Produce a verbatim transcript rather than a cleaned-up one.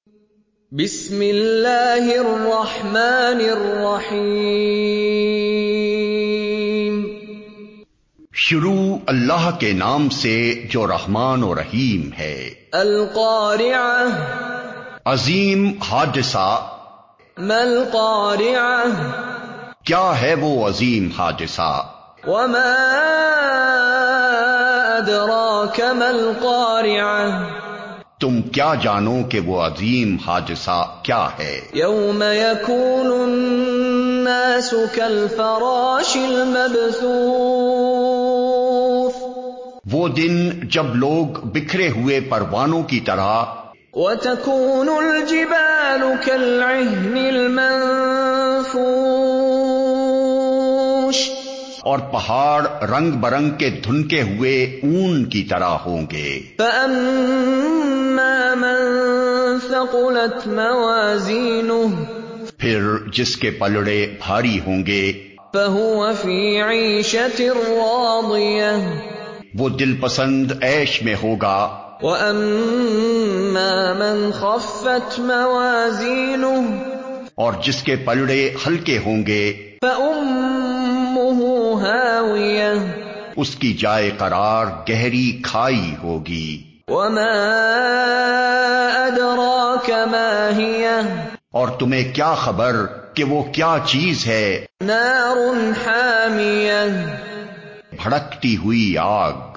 بسم اللہ الرحمن الرحیم۔ شروع اللہ کے نام سے جو رحمان و رحیم ہے۔ القارعہ، عظیم حادثہ۔ ما القارعہ، کیا ہے وہ عظیم حادثہ؟ وما ادراک ما القارعہ، تم کیا جانو کہ وہ عظیم حادثہ کیا ہے؟ یوم یکون الناس کالفراش المبثوث، وہ دن جب لوگ بکھرے ہوئے پروانوں کی طرح، وتکون الجبال کالعہن المنفوش، اور پہاڑ رنگ برنگ کے دھنکے ہوئے اون کی طرح ہوں گے۔ فأما من ثقلت موازینہ، پھر جس کے پلڑے بھاری ہوں گے، فہو فی عیشۃ راضیہ، وہ دل پسند عیش میں ہوگا۔ وَأَمَّا مَنْ خَفَّتْ مَوَازِينُهُ، اور جس کے پلڑے ہلکے ہوں گے، فَأُمُّهُ هَاوِيَةٌ، اس کی جائے قرار گہری کھائی ہوگی۔ وَمَا أَدْرَاكَ مَا هِيَهْ، اور تمہیں کیا خبر کہ وہ کیا چیز ہے؟ نَارٌ حَامِيَةٌ، بھڑکتی ہوئی آگ۔